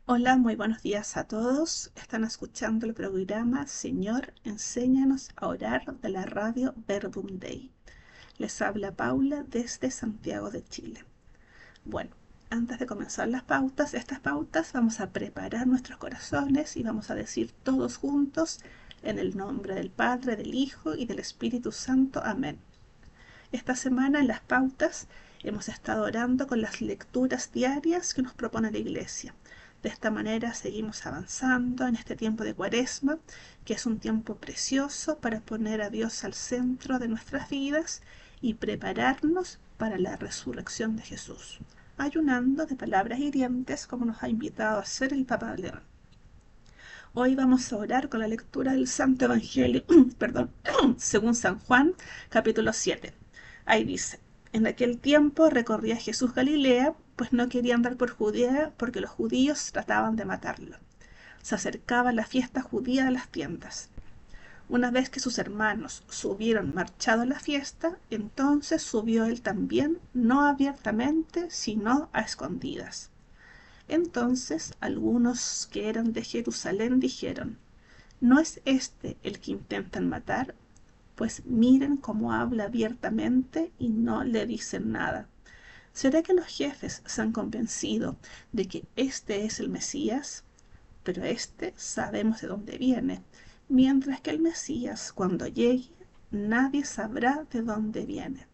Hola, muy buenos días a todos. Están escuchando el programa Señor, enséñanos a orar de la radio Verbum Dei. Les habla Paula desde Santiago de Chile. Bueno, antes de comenzar estas pautas, vamos a preparar nuestros corazones y vamos a decir todos juntos en el nombre del Padre, del Hijo y del Espíritu Santo. Amén. Esta semana en las pautas hemos estado orando con las lecturas diarias que nos propone la Iglesia. De esta manera seguimos avanzando en este tiempo de Cuaresma, que es un tiempo precioso para poner a Dios al centro de nuestras vidas y prepararnos para la resurrección de Jesús, ayunando de palabras hirientes como nos ha invitado a hacer el Papa León. Hoy vamos a orar con la lectura del Santo Evangelio, perdón, según San Juan, capítulo 7. Ahí dice: en aquel tiempo recorría Jesús Galilea, pues no quería andar por Judea porque los judíos trataban de matarlo. Se acercaba la fiesta judía de las tiendas. Una vez que sus hermanos hubieron marchado a la fiesta, entonces subió él también, no abiertamente, sino a escondidas. Entonces algunos que eran de Jerusalén dijeron: ¿no es este el que intentan matar? Pues miren cómo habla abiertamente y no le dicen nada. ¿Será que los jefes se han convencido de que este es el Mesías? Pero este sabemos de dónde viene, mientras que el Mesías, cuando llegue, nadie sabrá de dónde viene.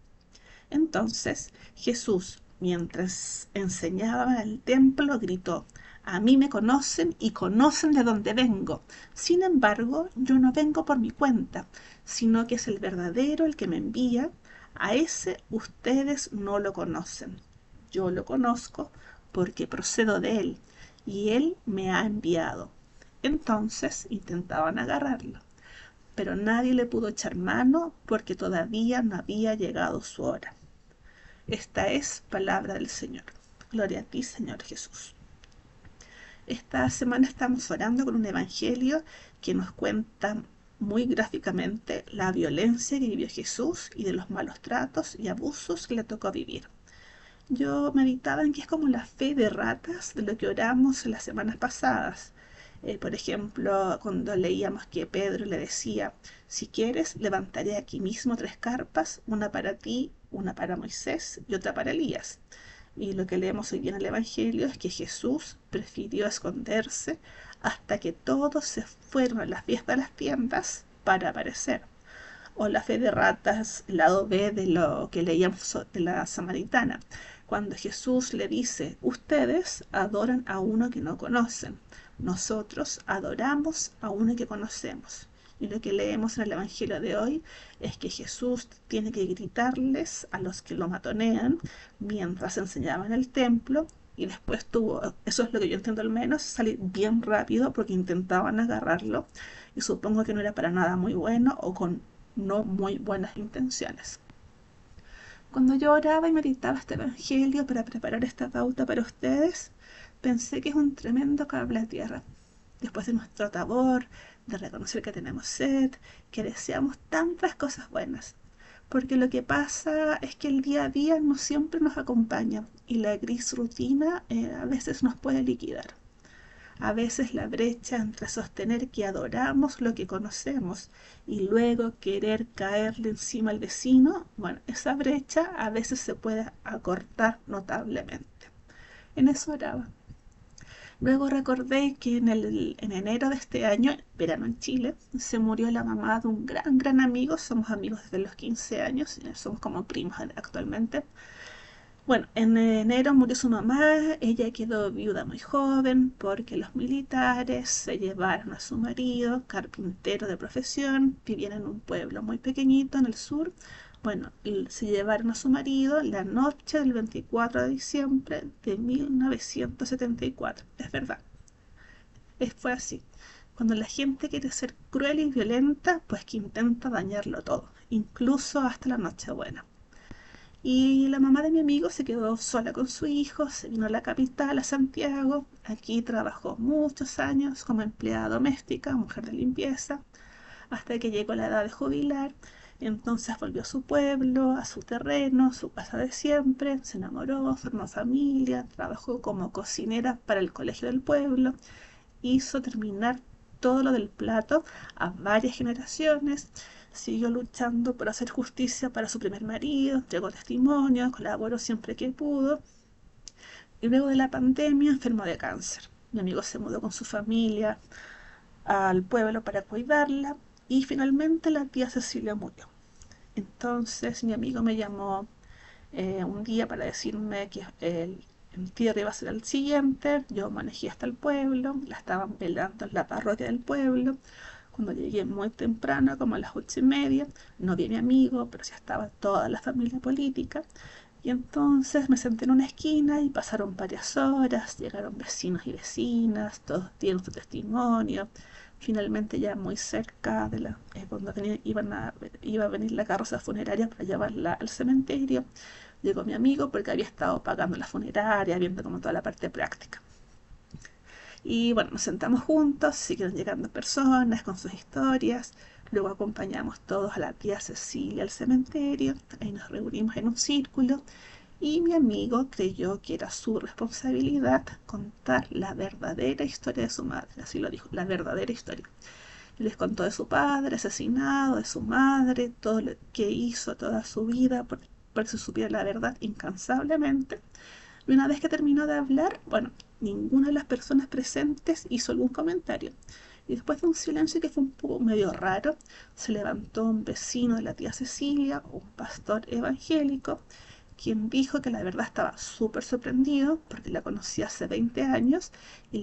Entonces Jesús, mientras enseñaba en el templo, gritó: a mí me conocen y conocen de dónde vengo. Sin embargo, yo no vengo por mi cuenta, sino que es el verdadero el que me envía. A ese ustedes no lo conocen. Yo lo conozco porque procedo de él, y él me ha enviado. Entonces intentaban agarrarlo, pero nadie le pudo echar mano porque todavía no había llegado su hora. Esta es palabra del Señor. Gloria a ti, Señor Jesús. Esta semana estamos orando con un evangelio que nos cuenta muy gráficamente la violencia que vivió Jesús y de los malos tratos y abusos que le tocó vivir. Yo meditaba en que es como la fe de ratas de lo que oramos en las semanas pasadas. Por ejemplo, cuando leíamos que Pedro le decía: si quieres, levantaré aquí mismo 3 carpas, una para ti, una para Moisés y otra para Elías. Y lo que leemos hoy día en el Evangelio es que Jesús prefirió esconderse hasta que todos se fueron a la fiesta de las tiendas para aparecer. O la fe de ratas, el lado B de lo que leíamos de la samaritana, cuando Jesús le dice: ustedes adoran a uno que no conocen, nosotros adoramos a uno que conocemos. Y lo que leemos en el Evangelio de hoy es que Jesús tiene que gritarles a los que lo matonean mientras enseñaba en el templo, y después tuvo, eso es lo que yo entiendo al menos, salir bien rápido porque intentaban agarrarlo, y supongo que no era para nada muy bueno o con no muy buenas intenciones. Cuando yo oraba y meditaba este evangelio para preparar esta pauta para ustedes, pensé que es un tremendo cable a tierra. Después de nuestro tabor, de reconocer que tenemos sed, que deseamos tantas cosas buenas. Porque lo que pasa es que el día a día no siempre nos acompaña y la gris rutina a veces nos puede liquidar. A veces la brecha entre sostener que adoramos lo que conocemos y luego querer caerle encima al vecino, bueno, esa brecha a veces se puede acortar notablemente. En eso oraba. Luego recordé que en enero de este año, verano en Chile, se murió la mamá de un gran amigo. Somos amigos desde los 15 años, somos como primos actualmente. Bueno, en enero murió su mamá. Ella quedó viuda muy joven porque los militares se llevaron a su marido, carpintero de profesión, vivían en un pueblo muy pequeñito en el sur. Bueno, se llevaron a su marido la noche del 24 de diciembre de 1974. Es verdad, fue así. Cuando la gente quiere ser cruel y violenta, pues que intenta dañarlo todo, incluso hasta la Nochebuena. Y la mamá de mi amigo se quedó sola con su hijo, se vino a la capital, a Santiago. Aquí trabajó muchos años como empleada doméstica, mujer de limpieza, hasta que llegó la edad de jubilar. Entonces volvió a su pueblo, a su terreno, su casa de siempre, se enamoró, formó familia, trabajó como cocinera para el colegio del pueblo, hizo terminar todo lo del plato a varias generaciones, siguió luchando por hacer justicia para su primer marido, entregó testimonio, colaboró siempre que pudo, y luego de la pandemia enfermó de cáncer. Mi amigo se mudó con su familia al pueblo para cuidarla y finalmente la tía Cecilia murió. Entonces mi amigo me llamó un día para decirme que el entierro iba a ser el siguiente. Yo manejé hasta el pueblo, la estaban velando en la parroquia del pueblo. Cuando llegué muy temprano, como a las 8:30, no vi a mi amigo, pero sí estaba toda la familia política. Y entonces me senté en una esquina y pasaron varias horas, llegaron vecinos y vecinas, todos dieron su testimonio. Finalmente ya muy cerca de cuando iba a venir la carroza funeraria para llevarla al cementerio, llegó mi amigo porque había estado pagando la funeraria, viendo como toda la parte práctica. Y bueno, nos sentamos juntos, siguieron llegando personas con sus historias. Luego acompañamos todos a la tía Cecilia al cementerio. Ahí nos reunimos en un círculo y mi amigo creyó que era su responsabilidad contar la verdadera historia de su madre. Así lo dijo, la verdadera historia. Y les contó de su padre asesinado, de su madre, todo lo que hizo toda su vida por que se supiera la verdad incansablemente. Y una vez que terminó de hablar, bueno, ninguna de las personas presentes hizo algún comentario. Y después de un silencio que fue un poco medio raro, se levantó un vecino de la tía Cecilia, un pastor evangélico, quien dijo que la verdad estaba súper sorprendido porque la conocía hace 20 años y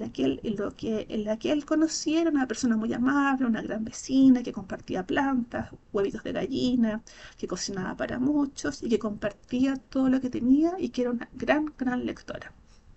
la que él conocía era una persona muy amable, una gran vecina que compartía plantas, huevitos de gallina, que cocinaba para muchos y que compartía todo lo que tenía y que era una gran lectora.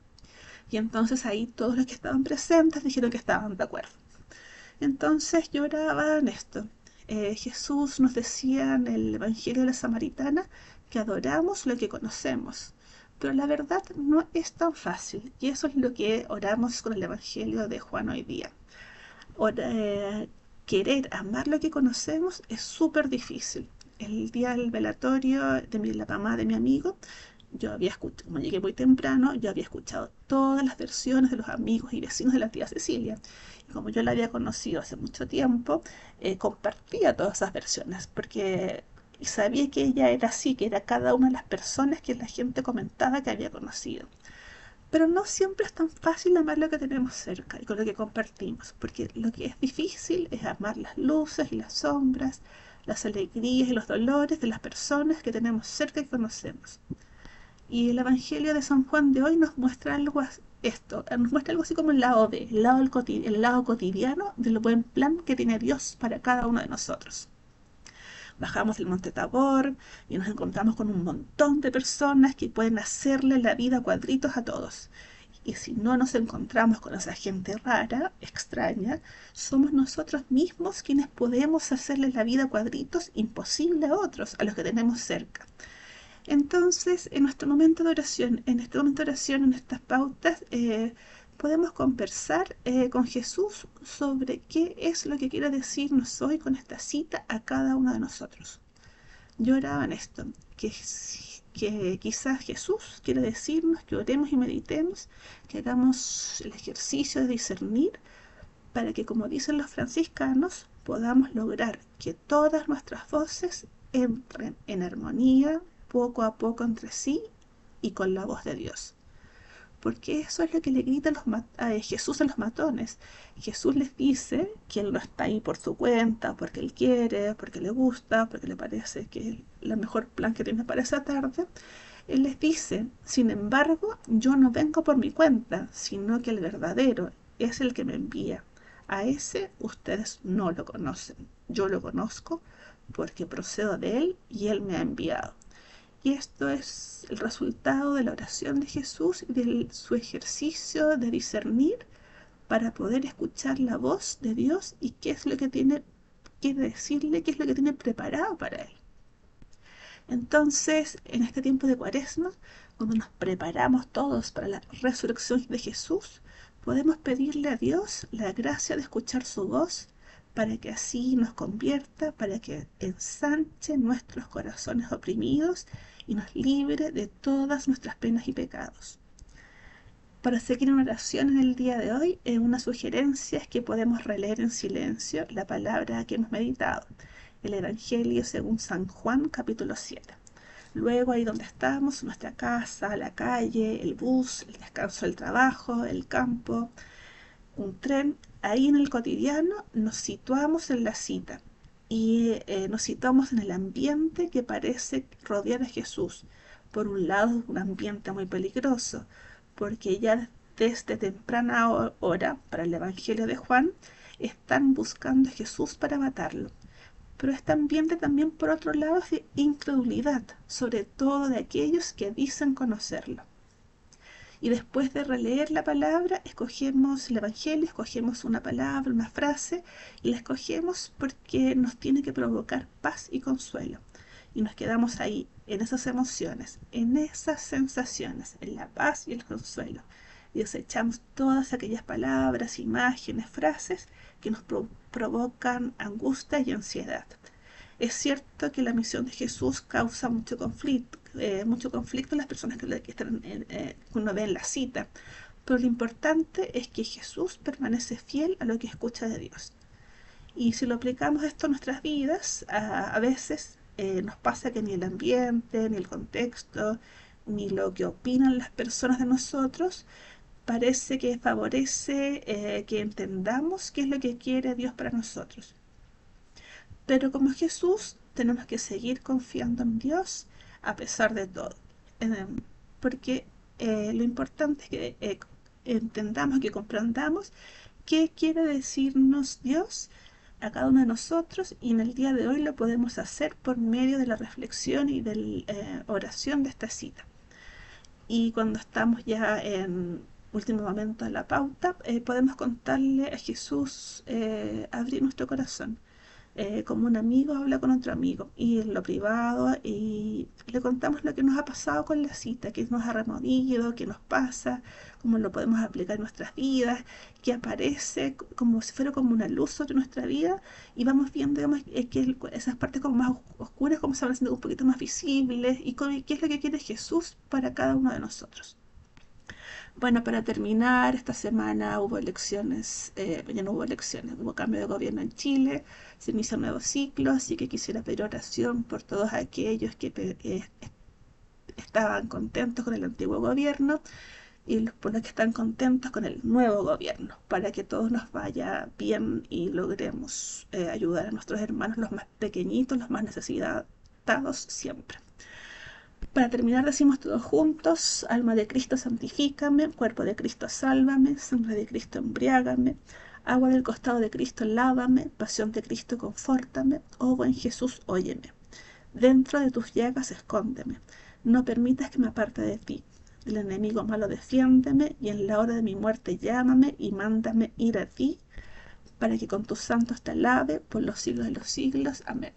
Y entonces ahí todos los que estaban presentes dijeron que estaban de acuerdo. Entonces lloraban esto. Jesús nos decía en el Evangelio de la Samaritana que adoramos lo que conocemos. Pero la verdad no es tan fácil. Y eso es lo que oramos con el Evangelio de Juan hoy día. Ora, querer amar lo que conocemos es súper difícil. El día del velatorio de la mamá de mi amigo, yo había escuchado, como llegué muy temprano, yo había escuchado todas las versiones de los amigos y vecinos de la tía Cecilia. Y como yo la había conocido hace mucho tiempo, compartía todas esas versiones, porque sabía que ella era así, que era cada una de las personas que la gente comentaba que había conocido. Pero no siempre es tan fácil amar lo que tenemos cerca y con lo que compartimos, porque lo que es difícil es amar las luces y las sombras, las alegrías y los dolores de las personas que tenemos cerca y conocemos. Y el Evangelio de San Juan de hoy nos muestra nos muestra algo así como el lado B, el lado cotidiano del buen plan que tiene Dios para cada uno de nosotros. Bajamos el monte Tabor y nos encontramos con un montón de personas que pueden hacerle la vida a cuadritos a todos. Y si no nos encontramos con esa gente rara, extraña, somos nosotros mismos quienes podemos hacerle la vida a cuadritos imposible a otros, a los que tenemos cerca. Entonces, en nuestro momento de oración, en estas pautas, podemos conversar con Jesús sobre qué es lo que quiere decirnos hoy con esta cita a cada uno de nosotros. Yo oraba en esto, que quizás Jesús quiere decirnos que oremos y meditemos, que hagamos el ejercicio de discernir para que, como dicen los franciscanos, podamos lograr que todas nuestras voces entren en armonía poco a poco entre sí y con la voz de Dios. Porque eso es lo que le grita a Jesús a los matones. Jesús les dice que Él no está ahí por su cuenta, porque Él quiere, porque le gusta, porque le parece que es el mejor plan que tiene para esa tarde. Él les dice, sin embargo, yo no vengo por mi cuenta, sino que el verdadero es el que me envía. A ese ustedes no lo conocen. Yo lo conozco porque procedo de Él y Él me ha enviado. Y esto es el resultado de la oración de Jesús y de su ejercicio de discernir para poder escuchar la voz de Dios y qué es lo que tiene que decirle, qué es lo que tiene preparado para Él. Entonces, en este tiempo de Cuaresma, cuando nos preparamos todos para la resurrección de Jesús, podemos pedirle a Dios la gracia de escuchar su voz para que así nos convierta, para que ensanche nuestros corazones oprimidos y nos libre de todas nuestras penas y pecados. Para seguir en oración en el día de hoy, una sugerencia es que podemos releer en silencio la palabra que hemos meditado, el Evangelio según San Juan, capítulo 7. Luego, ahí donde estamos, nuestra casa, la calle, el bus, el descanso del trabajo, el campo, un tren, ahí en el cotidiano nos situamos en la cita y nos situamos en el ambiente que parece rodear a Jesús. Por un lado, un ambiente muy peligroso, porque ya desde temprana hora, para el Evangelio de Juan, están buscando a Jesús para matarlo. Pero este ambiente también, por otro lado, es de incredulidad, sobre todo de aquellos que dicen conocerlo. Y después de releer la palabra, escogemos el Evangelio, escogemos una palabra, una frase, y la escogemos porque nos tiene que provocar paz y consuelo. Y nos quedamos ahí, en esas emociones, en esas sensaciones, en la paz y el consuelo. Y desechamos todas aquellas palabras, imágenes, frases que nos provocan angustia y ansiedad. Es cierto que la misión de Jesús causa mucho conflicto en las personas que uno ve en la cita, pero lo importante es que Jesús permanece fiel a lo que escucha de Dios. Y si lo aplicamos esto a nuestras vidas, a veces nos pasa que ni el ambiente, ni el contexto, ni lo que opinan las personas de nosotros parece que favorece que entendamos qué es lo que quiere Dios para nosotros. Pero como Jesús, tenemos que seguir confiando en Dios a pesar de todo. Porque lo importante es que entendamos, que comprendamos qué quiere decirnos Dios a cada uno de nosotros, y en el día de hoy lo podemos hacer por medio de la reflexión y de la oración de esta cita. Y cuando estamos ya en último momento de la pauta, podemos contarle a Jesús, abrir nuestro corazón. Como un amigo habla con otro amigo, y en lo privado, y le contamos lo que nos ha pasado con la cita, que nos ha removido, qué nos pasa, cómo lo podemos aplicar en nuestras vidas, que aparece como si fuera como una luz sobre nuestra vida, y vamos viendo, digamos, que esas partes como más oscuras como se van haciendo un poquito más visibles, y qué es lo que quiere Jesús para cada uno de nosotros. Bueno, para terminar, esta semana hubo elecciones, ya no hubo elecciones, hubo cambio de gobierno en Chile, se inicia un nuevo ciclo, así que quisiera pedir oración por todos aquellos que estaban contentos con el antiguo gobierno y por los que están contentos con el nuevo gobierno, para que todos nos vaya bien y logremos ayudar a nuestros hermanos, los más pequeñitos, los más necesitados siempre. Para terminar, decimos todos juntos: alma de Cristo, santifícame; cuerpo de Cristo, sálvame; sangre de Cristo, embriágame; agua del costado de Cristo, lávame; pasión de Cristo, confórtame; oh buen Jesús, óyeme; dentro de tus llagas, escóndeme; no permitas que me aparte de ti; del enemigo malo, defiéndeme; y en la hora de mi muerte, llámame y mándame ir a ti, para que con tus santos te alabe por los siglos de los siglos. Amén.